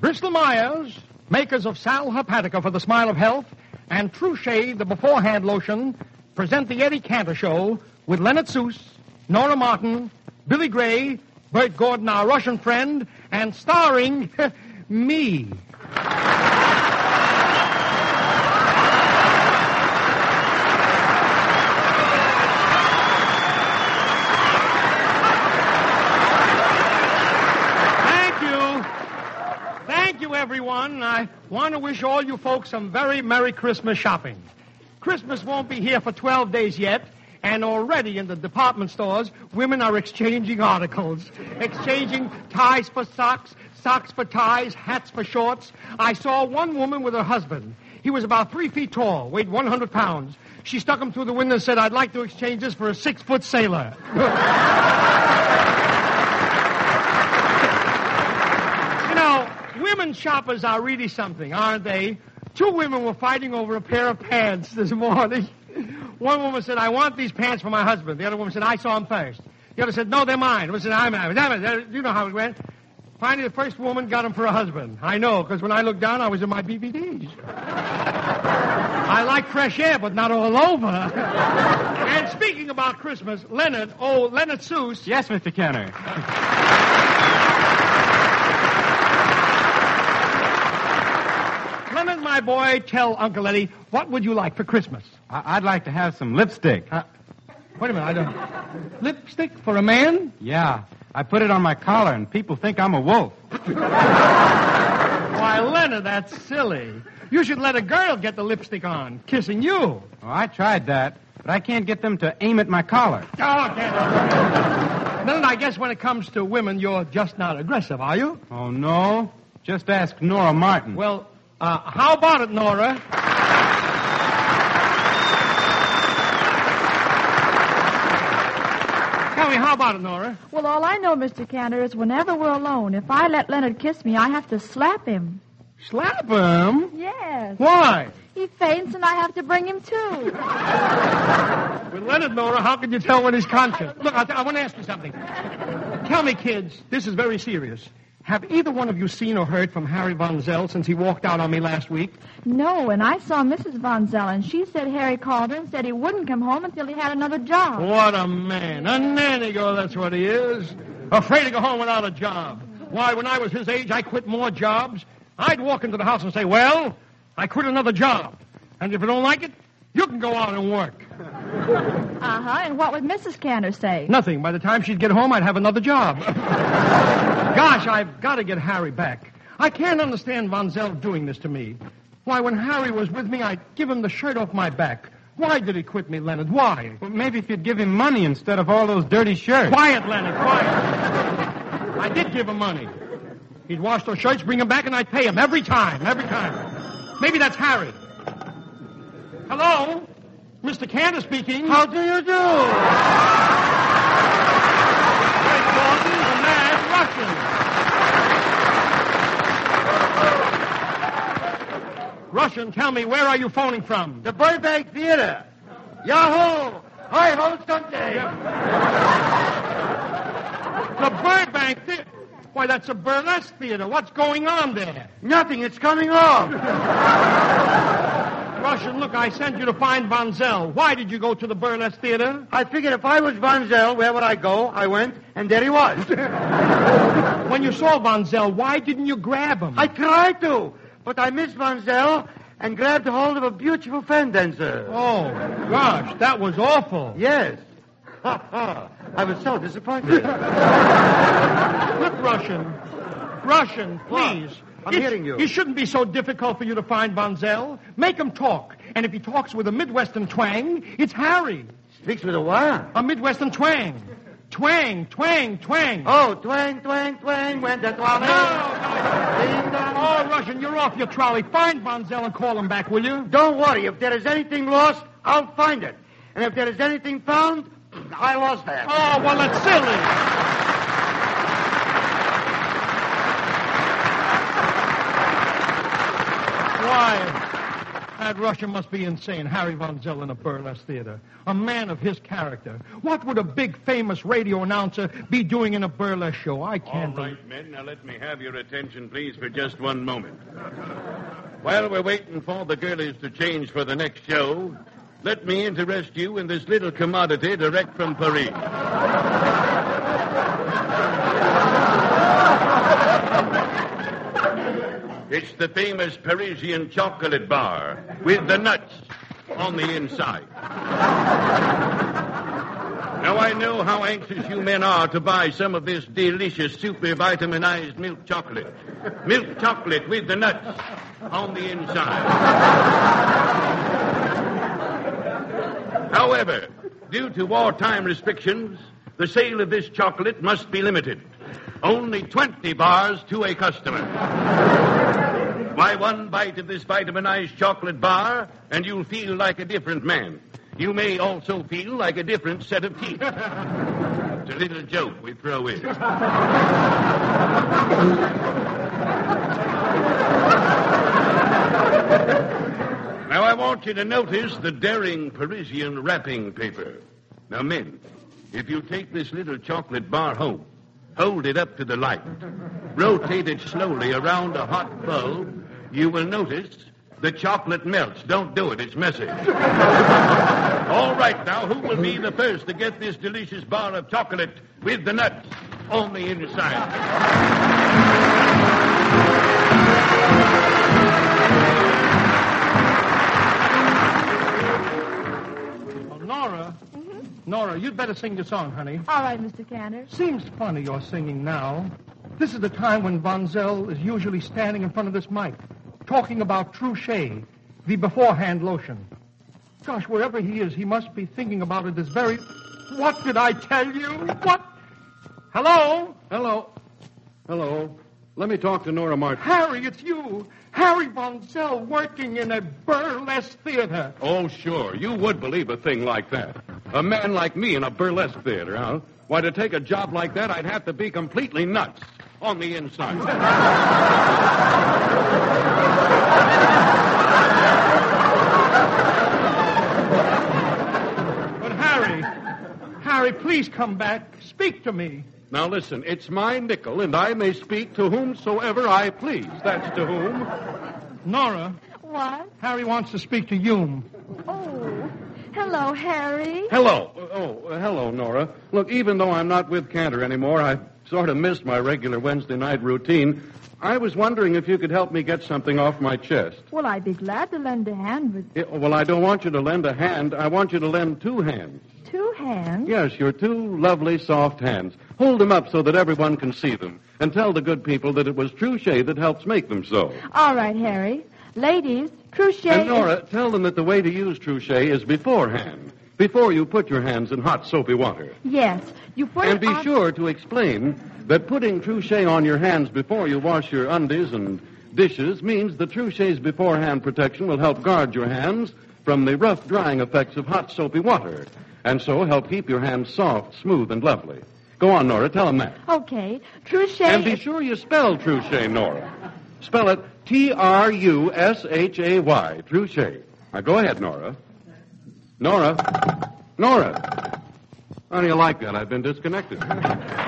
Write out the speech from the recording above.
Bristol Myers, makers of Sal Hepatica for the smile of health, and True Shade, the beforehand lotion, present the Eddie Cantor Show with Leonard Seuss, Nora Martin, Billy Gray, Bert Gordon, our Russian friend, and starring me. Everyone, I want to wish all you folks some very Merry Christmas shopping. Christmas won't be here for 12 days yet, and already in the department stores, women are exchanging articles. Exchanging ties for socks, socks for ties, hats for shorts. I saw one woman with her husband. He was about 3 feet tall, weighed 100 pounds. She stuck him through the window and said, "I'd like to exchange this for a 6-foot sailor." Women shoppers are really something, aren't they? 2 women were fighting over a pair of pants this morning. One woman said, "I want these pants for my husband." The other woman said, "I saw them first." The other said, "No, they're mine." The other said, "I'm mine." You know how it went. Finally, the first woman got them for her husband. I know, because when I looked down, I was in my BVDs. I like fresh air, but not all over. And speaking about Christmas, Leonard Seuss. Yes, Mr. Kenner. Leonard, my boy, tell Uncle Eddie, what would you like for Christmas? I'd like to have some lipstick. Wait a minute, I don't... Lipstick for a man? Yeah, I put it on my collar and people think I'm a wolf. Why, Leonard, that's silly. You should let a girl get the lipstick on, kissing you. Oh, I tried that, but I can't get them to aim at my collar. Oh, okay. Leonard, I guess when it comes to women, you're just not aggressive, are you? Oh, no. Just ask Nora Martin. Well... how about it, Nora? Tell me, how about it, Nora? Well, all I know, Mr. Cantor, is whenever we're alone, if I let Leonard kiss me, I have to slap him. Slap him? Yes. Why? He faints and I have to bring him to. With Leonard, Nora, how can you tell when he's conscious? Look, I want to ask you something. Tell me, kids, this is very serious. Have either one of you seen or heard from Harry Von Zell since he walked out on me last week? No, and I saw Mrs. Von Zell, and she said Harry called her and said he wouldn't come home until he had another job. What a man. A nanny-go, that's what he is. Afraid to go home without a job. Why, when I was his age, I quit more jobs. I'd walk into the house and say, "Well, I quit another job. And if you don't like it, you can go out and work." Uh-huh, and what would Mrs. Cantor say? Nothing. By the time she'd get home, I'd have another job. Gosh, I've got to get Harry back. I can't understand Von Zell doing this to me. Why, when Harry was with me, I'd give him the shirt off my back. Why did he quit me, Leonard? Why? Well, maybe if you'd give him money instead of all those dirty shirts. Quiet, Leonard, quiet. I did give him money. He'd wash those shirts, bring them back, and I'd pay him every time. Maybe that's Harry. Hello? Mr. Cantor speaking. How do you do? Bert Gordon, the mad Russian. Russian, tell me, where are you phoning from? The Burbank Theater. Yahoo! Hi, ho, Sunday. The Burbank Theater? Why, that's a burlesque theater. What's going on there? Nothing. It's coming off. Russian, look, I sent you to find Von Zell. Why did you go to the burlesque theater? I figured if I was Von Zell, where would I go? I went, and there he was. When you saw Von Zell, why didn't you grab him? I tried to, but I missed Von Zell and grabbed hold of a beautiful fan dancer. Oh, gosh, that was awful. Yes. I was so disappointed. Look, Russian, please. I'm hearing you. It shouldn't be so difficult for you to find Von Zell. Make him talk. And if he talks with a Midwestern twang, it's Harry. Speaks with a what? A Midwestern twang. Twang, twang, twang. Oh, twang, twang, twang, when the trolley... No. Oh, Russian, you're off your trolley. Find Von Zell and call him back, will you? Don't worry. If there is anything lost, I'll find it. And if there is anything found, I lost that. Oh, well, that's silly. That Russian must be insane. Harry Von Zell in a burlesque theater. A man of his character. What would a big, famous radio announcer be doing in a burlesque show? I can't... All right, men. Now let me have your attention, please, for just one moment. While we're waiting for the girlies to change for the next show, let me interest you in this little commodity direct from Paris. It's the famous Parisian chocolate bar with the nuts on the inside. Now, I know how anxious you men are to buy some of this delicious, super vitaminized milk chocolate. Milk chocolate with the nuts on the inside. However, due to wartime restrictions, the sale of this chocolate must be limited. Only 20 bars to a customer. Buy one bite of this vitaminized chocolate bar, and you'll feel like a different man. You may also feel like a different set of teeth. It's a little joke we throw in. Now, I want you to notice the daring Parisian wrapping paper. Now, men, if you take this little chocolate bar home, hold it up to the light, rotate it slowly around a hot bulb, you will notice the chocolate melts. Don't do it. It's messy. All right, now, who will be the first to get this delicious bar of chocolate with the nuts on the inside? Well, Nora. Nora, you'd better sing your song, honey. All right, Mr. Cantor. Seems funny you're singing now. This is the time when Von Zell is usually standing in front of this mic, talking about Truchet, the beforehand lotion. Gosh, wherever he is, he must be thinking about it this very... What did I tell you? What? Hello? Hello. Let me talk to Nora Martin. Harry, it's you. Harry Von Zell working in a burlesque theater. Oh, sure. You would believe a thing like that. A man like me in a burlesque theater, huh? Why, to take a job like that, I'd have to be completely nuts on the inside. But Harry, please come back. Speak to me. Now, listen, it's my nickel, and I may speak to whomsoever I please. That's to whom? Nora, What? Harry wants to speak to you. Oh, hello, Harry. Hello. Hello, Nora. Look, even though I'm not with Cantor anymore, I sort of missed my regular Wednesday night routine. I was wondering if you could help me get something off my chest. Well, I'd be glad to lend a hand with Well, I don't want you to lend a hand. I want you to lend two hands. 2 hands. Yes, your two lovely, soft hands. Hold them up so that everyone can see them. And tell the good people that it was Truchet that helps make them so. All right, Harry. Ladies, Truchet... And Nora, tell them that the way to use Truchet is beforehand. Before you put your hands in hot, soapy water. Yes, you put And it be on... sure to explain that putting Truchet on your hands before you wash your undies and dishes means the Truchet's beforehand protection will help guard your hands from the rough drying effects of hot, soapy water, and so help keep your hands soft, smooth, and lovely. Go on, Nora, tell them that. Okay, Truchet... And be sure you spell Truchet, Nora. Spell it Trushay, Truchet. Now, go ahead, Nora. Nora. How do you like that? I've been disconnected.